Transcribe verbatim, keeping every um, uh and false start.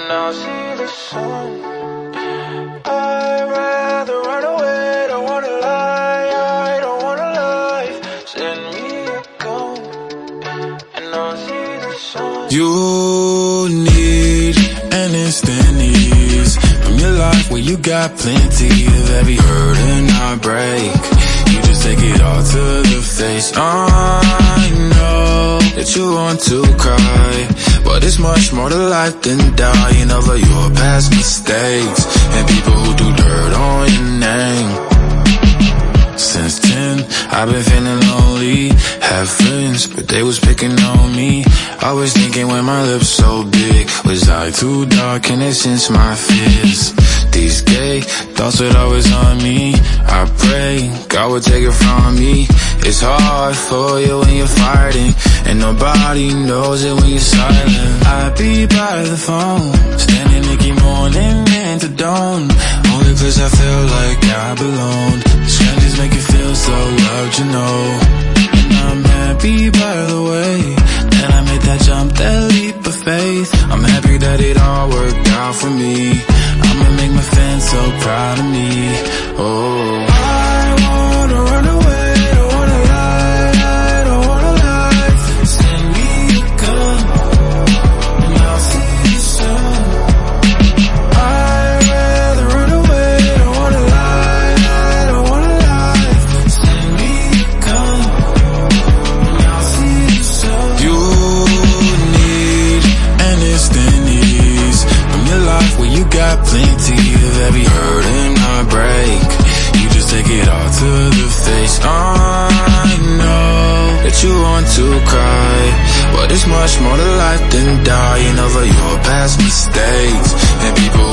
I'll see the sun. I'd rather run away, don't wanna lie, I don't wanna lie. Send me a gun, and I'll see the sun. You need an instant ease from your life where you got plenty of every hurt and heartbreak. You just take it all to the face. I know that you want to cry, but it's much more to life than dying over your past mistakes and people who do dirt on your name. Since ten, I've been feeling lonely. Had friends, but they was picking on me. I was thinking when my lips so big, was I too dark and it since my fears? These gay thoughts would always on me. I pray God would take it from me. It's hard for you when you're fighting, and nobody knows it when you're silent. I be by the phone, standing Nicky morning into dawn. Only place I feel like I belong. Strangers make you feel so loved, you know. And I'm happy by the way that I made that jump, that leap of faith. I'm happy that it all worked out for me. I'ma make my fans so proud of me. Oh, I wanna run away, don't wanna lie, I don't wanna lie. Send me a gun, and I'll see the sun. I'd rather run away, don't wanna lie, I don't wanna lie. Send me a gun, and I'll see the sun. You need an instant ease from your life where you got plenty of every hurt and heartbreak. You just take it all to the face. I know that you want to cry, but it's much more to life than dying over your past mistakes and people